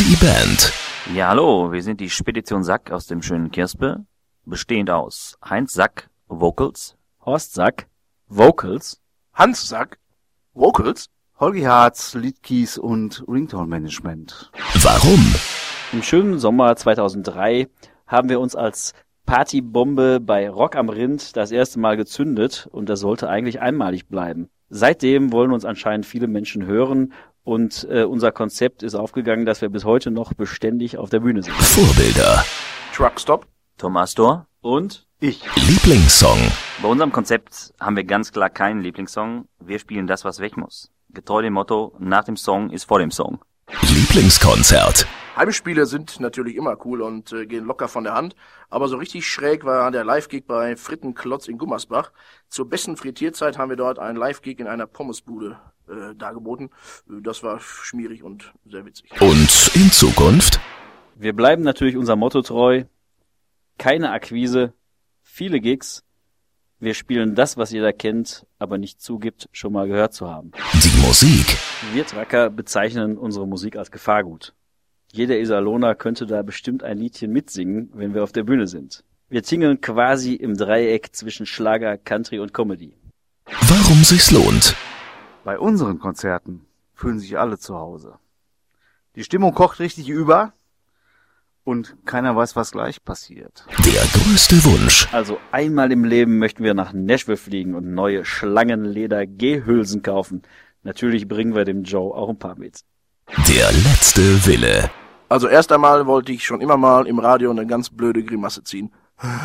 Die Band. Ja, hallo, wir sind die Spedition Sack aus dem schönen Kirspe, bestehend aus Heinz Sack, Vocals, Horst Sack, Vocals, Hans Sack, Vocals, Holgi Harz, Leadkeys und Ringtone-Management. Warum? Im schönen Sommer 2003 haben wir uns als Partybombe bei Rock am Rind das erste Mal gezündet und das sollte eigentlich einmalig bleiben. Seitdem wollen uns anscheinend viele Menschen hören und unser Konzept ist aufgegangen, dass wir bis heute noch beständig auf der Bühne sind. Vorbilder. Truckstop, Thomas Thor. Und Ich. Lieblingssong. Bei unserem Konzept haben wir ganz klar keinen Lieblingssong, wir spielen das, was weg muss. Getreu dem Motto, nach dem Song ist vor dem Song. Lieblingskonzert. Heimspiele sind natürlich immer cool und gehen locker von der Hand, aber so richtig schräg war der Live-Gig bei Frittenklotz in Gummersbach. Zur besten Frittierzeit haben wir dort einen Live-Gig in einer Pommesbude dargeboten. Das war schmierig und sehr witzig. Und in Zukunft? wir bleiben natürlich unser Motto treu. Keine Akquise, viele Gigs. Wir spielen das, was jeder kennt, aber nicht zugibt, schon mal gehört zu haben. Die Musik. Wir Tracker bezeichnen unsere Musik als Gefahrgut. Jeder Iserlohner könnte da bestimmt ein Liedchen mitsingen, wenn wir auf der Bühne sind. Wir tingeln quasi im Dreieck zwischen Schlager, Country und Comedy. Warum sich's lohnt. Bei unseren Konzerten fühlen sich alle zu Hause. Die Stimmung kocht richtig über und keiner weiß, was gleich passiert. Der größte Wunsch. Also einmal im Leben möchten wir nach Nashville fliegen und neue Schlangenleder-Gehhülsen kaufen. Natürlich bringen wir dem Joe auch ein paar mit. Der letzte Wille. Also erst einmal wollte ich schon immer mal im Radio eine ganz blöde Grimasse ziehen.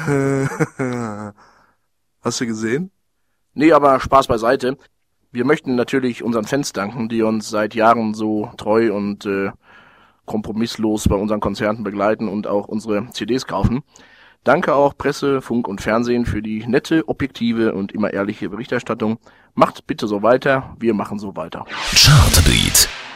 Hast du gesehen? Nee, aber Spaß beiseite. Wir möchten natürlich unseren Fans danken, die uns seit Jahren so treu und kompromisslos bei unseren Konzerten begleiten und auch unsere CDs kaufen. Danke auch Presse, Funk und Fernsehen für die nette, objektive und immer ehrliche Berichterstattung. Macht bitte so weiter, wir machen so weiter. Chartbeat.